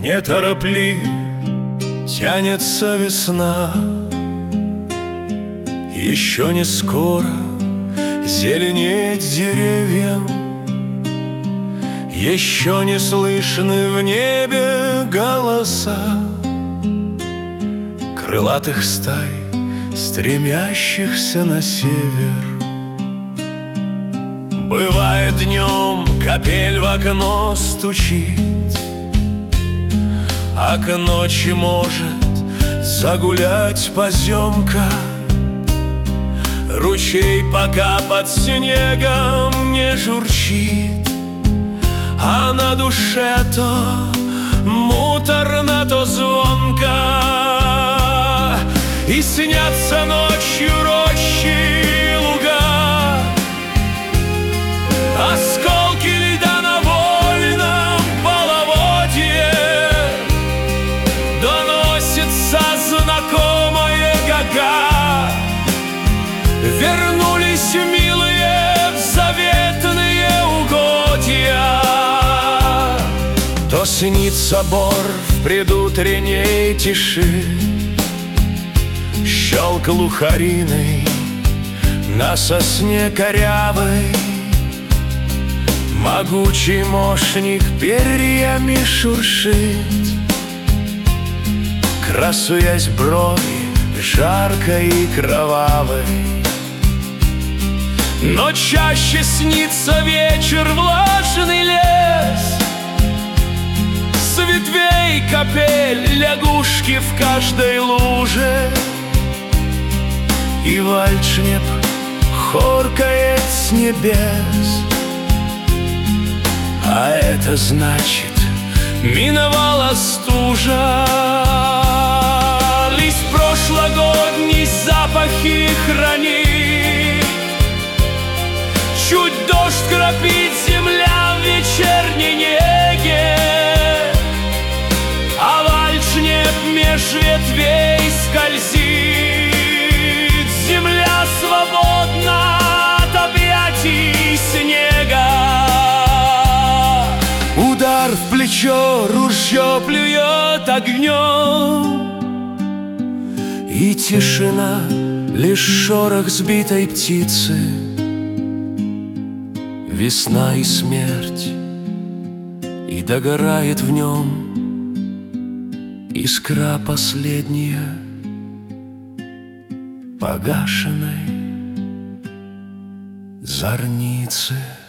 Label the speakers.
Speaker 1: неторопливо тянется весна. Еще не скоро зеленеть деревьям, еще не слышны в небе голоса крылатых стай, стремящихся на север. Бывает днем капель в окно стучит, а к ночи может загулять поземка. Ручей пока под снегом не журчит, а на душе то муторно, то звонко. И снятся ночью рощи и луга, осколки льда на вольном половодье. Доносится знакомое гага. Вернулись милые в заветные угодья. То снится бор в предутренней тиши, щелк лухариной на сосне корявой. Могучий мошник перьями шуршит, красуясь брови жаркой и кровавой. Но чаще снится вечер, влажный лес, с ветвей капель лягушки в каждой луже. И вальдшнеп хоркает с небес, а это значит, миновала стужа. Лист прошлогодний запахи хранит, чуть дождь кропит земля в вечерней неге, а вальдшнеп меж ветвей скользит. Земля свободна от объятий снега. Удар в плечо, ружье плюет огнем, и тишина, лишь шорох сбитой птицы. Весна и смерть, и догорает в нем искра последняя погашенной зорницы.